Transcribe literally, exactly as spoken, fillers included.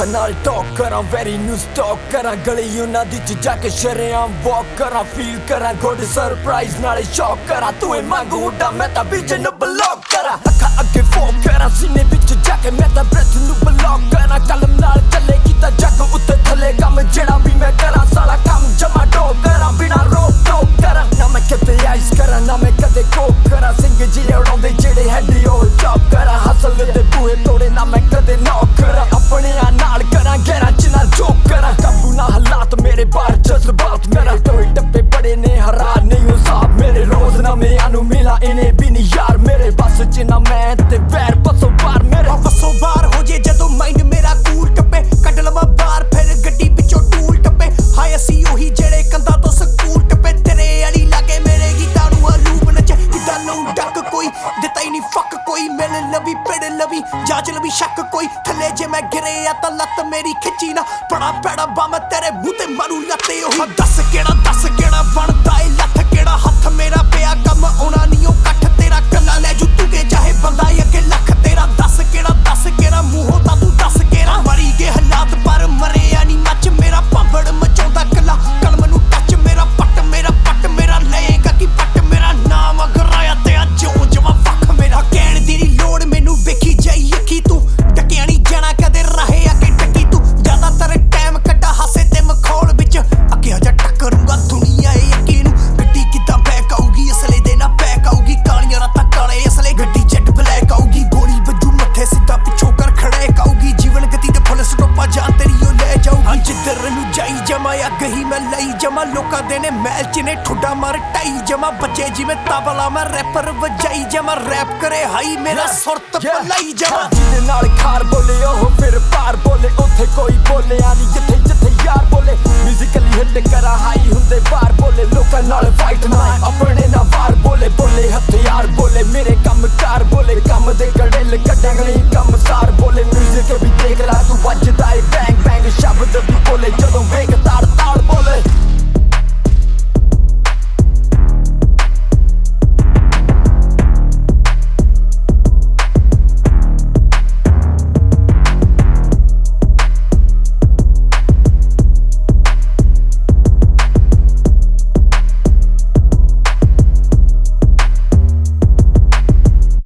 ਲੋਕਾਂ ਨਾਲ ਟਾਕ ਕਰਾਂ ਵੈਰੀ ਨਿਊ ਸਟਾਕ ਕਰਾਂ ਗਲੀ ਉਹਨਾਂ ਦੀ ਚ ਜਾ ਕੇ ਸ਼ਰੇਆਮ ਵਾਕ ਕਰਾਂ ਫੀਲ ਕਰਾਂ ਗੁੱਡ ਸਰਪ੍ਰਾਈਜ਼ ਨਾਲੇ ਸ਼ੌਕ ਕਰਾਂ ਤੂੰ ਇਹ ਮੰਗੂ ਉੱਡਾ ਮੈਂ ਤਾਂ ਵਿਜਨ ਨੂੰ ਬਲੌਕ ਕਰਾਂ ਅੱਖਾਂ ਅੱਗੇ ਫੋਕ ਕਰਾਂ ਸੀਨੇ ਵਿੱਚ ਜਾ ਕੇ ਮੈਂ ਤਾਂ ਬ੍ਰੈਥ ਨੂੰ ਬਲੌਕ ਕਰਾਂ ਕਲਮ ਨਾਲ ਚੱਲੇ ਕੀਤਾ ਜੱਗ ਉੱਤੇ ਥੱਲੇ ਕੰਮ ਜਿਹੜਾ ਵੀ ਮੈਂ ਕਰਾਂ ਸਾਲਾ ਕੰਮ ਜਮਾ ਡੋਪ ਕਰਾਂ ਬਿਨਾਂ ਰੋਕ ਟੋਕ ਕਰਾਂ ਨਾ ਮੈਂ ਕਦੇ ਆਈਸ ਕਰਾਂ ਨਾ ਮੈਂ ਕਦੇ ਕੋਕ ਕਰਾਂ ਸਿੰਘ ਜੀ ਉਡਾਉਂਦੇ ਜਿਹੜੇ ਹੈਡੀ ਉਹ ਚੌਪ ਕਰਾਂ ਹਸਲ ਦੇ ਬੂਹੇ ਤੋੜੇ ਨਾ ਮੈਂ ਕਦੇ ਨੌਕ ਕਰਾਂ ਆਪਣਿਆਂ ਨਾਲ ਕਰਾਂ ਗਹਿਰਾ ਚ ਨਾਲ ਜੋਕ ਕਰਾਂ ਕਾਬੂ ਨਾ ਹਾਲਾਤ ਮੇਰੇ ਬਾਹਰ ਜਜ਼ਬਾਤ ਮੇਰੇ ਟੋਏ ਡੱਬੇ ਬੜੇ ਨੇ ਹਰਾ ਨਹੀਂ ਉਹ ਸਾਬ ਮੇਰੇ ਰੋਜ਼ ਨਾ ਮਿਆਂ ਨੂੰ ਮਿਲਾ ਇਹਨੇ ਵੀ ਨਹੀਂ ਯਾਰ ਮੇਰੇ ਬਸ ਚ ਨਾ ਮੈਂ ਤੇ ਵੈਰ ਬਸੋ ਬਾਰ ਮੇਰੇ ਬਸੋ ਬਾਰ ਹੋ ਜੇ ਜਦੋਂ ਮਾਈਂਡ ਮੇਰਾ ਕੂਲ ਟੱਪੇ ਕੱਢ ਲਵਾਂ ਬਾਹਰ ਫਿਰ ਗੱਡੀ ਪਿੱਛੋਂ ਟੂਲ ਟੱਪੇ ਹਾਏ ਅਸੀਂ ਉਹੀ ਜਿਹੜੇ ਕੰਧਾਂ ਤੋਂ ਸਕੂਲ ਟੱਪੇ ਤੇਰੇ ਵਾਲੀ ਲਾਗੇ ਮੇਰੇ ਗੀਤਾਂ ਨੂੰ ਅਲੂਬ ਨੱਚੇ ਕਿਦਾਂ ਨੂੰ ਡੱਕ ਕੋਈ ਦਿੱਤਾ ਹੀ ਨਹੀਂ ਫੱਕ ਕੋਈ ਮਿਲ ਲਵੀ ਪਿੜ ਲਵੀ ਜਾਂਚ ਲਵੀ ਸ਼ੱਕ ਕੋਈ ਥੱਲੇ ਜੇ ਮੈਂ ਗਿਰਿਆ ਤਾਂ ਲੱਤ ਮੇਰੀ ਖਿੱਚੀ ਨਾ ਬੜਾ ਪੈੜਾ ਬੰਮ ਤੇਰੇ ਮੂੰਹ ਤੇ ਮਾਰੂ ਲੱਤੇ ਉਹੀ ਦੱਸ ਕਿਹੜਾ ਦੱਸ ਕਿਹੜਾ ਬਣਦਾ ਏ ਲੱਥ ਕਿਹੜਾ ਹੱਥ ਮੇਰਾ ਪਿਆ ਕੰਮ ਆਉਣਾ ਨਹੀਂ ਉਹ ਕੱਠ ਤੇਰਾ ਕੱਲਾ ਲੈ ਜੂ ਤੂੰ ਕੇ ਚਾਹੇ ਬੰਦਾ ਅੱਗੇ ਲੱਖ ਤੇਰਾ ਦੱਸ ਕਿਹੜਾ ਦੱਸ ਕਿਹੜਾ ਮੂੰਹੋਂ ਤਾਂ ਤੂੰ ਦੱਸ ਕਿਹੜਾ ਮਰੀ ਗਏ ਹਾਲਾਤ ਪਰ ਮਰਿਆ ਨਹੀਂ ਮੱਚ ਮੇਰਾ ਭੰਬੜ ਮਚਾਉਂਦਾ ਕੱਲਾ ਕਲਮ ਨੂੰ ਟੱਚ ਮੇਰਾ ਪੱਟ ਮੇਰਾ ਪੱਟ ਮੇਰਾ ਲਏਗਾ ਕੀ ਪੱਟ ਮੇਰਾ ਨਾਮ ਅਗਰਾਇਆ ਤੇ ਜਿਉਂ ਜਮਾ ਵੱਖ ਮੇਰਾ ਕਹਿਣ ਦੀ ਨੀ ਲੋੜ ਮੈਨੂੰ ਵੇਖੀ ਜਾਈ ਅੱਖੀ ਤੂੰ ਟਕਿਆ ਨਹੀਂ ਜਾਣਾ ਕਦੇ ਰਹੇ ਅੱਗੇ ਟੱਕੀ ਤੂੰ ਜ਼ਿਆਦਾਤਰ ਟਾਈਮ ਕੱਢਾ ਹਾਸੇ ਤੇ ਮਖੌਲ ਵਿੱਚ ਅੱਗੇ ਜਾ ਟੱਕਰੂੰਗਾ ਦੁਨੀਆ ਏ ਯਕੀਨ ਗੱਡੀ ਕਿੱਦਾਂ ਬੈਕ ਆਊਗੀ ਅਸਲੇ ਦੇ ਨਾ ਬੈਕ ਆਊਗੀ ਕਾਲੀਆਂ ਰਾਤਾਂ ਕਾਲੇ ਅਸਲੇ ਗੱਡੀ ਜੱਟ ਬਲੈਕ ਆਊਗੀ ਗੋਲੀ ਵੱਜੂ ਮੱਥੇ ਸਿੱਧਾ ਪਿੱਛੋਂ ਕਰ ਖੜੇ ਕਾਊਗੀ ਜੀਵਨ ਗਤੀ ਤੇ ਫੁੱਲ ਸਟੋਪਾ ਜਾਨ ਤੇਰੀ ਉਹ ਲੈ ਜਾਊਗੀ ਜਿੱਧਰ ਨੂੰ ਜਾਈ ਜਮਾ ਅੱਗ ਹੀ ਮੈਂ ਲਈ ਜਮਾ ਲੋਕਾਂ ਦੇ ਨੇ ਮੈਲ ਚ ਨੇ ਠੁੱਡਾ ਮਾਰ ਟਾਈ ਜਮਾ ਬੱਚੇ ਜਿਵੇਂ ਤਬਲਾ ਮੈਂ ਰੈਪਰ ਵਜਾਈ ਜਮਾ ਰੈਪ ਕਰੇ ਹਾਈ ਮੇਰਾ ਸੁਰਤ ਪਲਾਈ ਜਮਾ ਜਿਹਦੇ ਨਾਲ ਖਾਰ ਬੋਲੇ ਉਹ ਫਿਰ ਪਾਰ ਬੋਲੇ ਉੱਥੇ ਕੋਈ ਬੋਲਿਆ ਨਹੀਂ ਜਿੱਥੇ ਜਿੱਥੇ ਯਾਰ ਬੋਲੇ ਮਿਊਜ਼ਿਕਲੀ ਹਿੱਟ ਕਰਾ ਹਾਈ ਹੁੰਦੇ ਬਾਹਰ ਬੋਲੇ ਲੋਕਾਂ ਨਾਲ ਫਾਈਟ ਨਾ ਆਪਣੇ ਨਾਲ ਵਾਰ ਬੋਲੇ ਬੋਲੇ ਹਥਿਆਰ ਬੋਲੇ ਮੇਰੇ ਕੰਮ ਕਾਰ ਬੋਲੇ ਕੰਮ ਦੇ ਗੜੇਲ ਕੱਢਣ ਲਈ ਕੰਮ ਸਾਰ ਬੋਲੇ ਮਿਊਜ਼ਿਕ ਵੀ ਦੇਖ